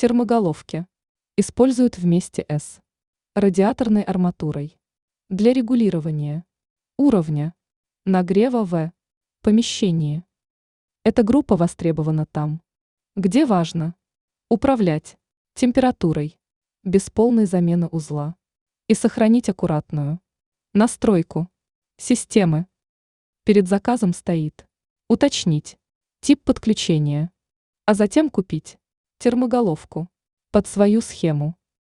Термоголовки. Используют вместе с радиаторной арматурой. Для регулирования уровня нагрева в помещении. Эта группа востребована там, где важно управлять температурой без полной замены узла и сохранить аккуратную настройку системы. Перед заказом стоит уточнить тип подключения, а затем купить термоголовку под свою схему.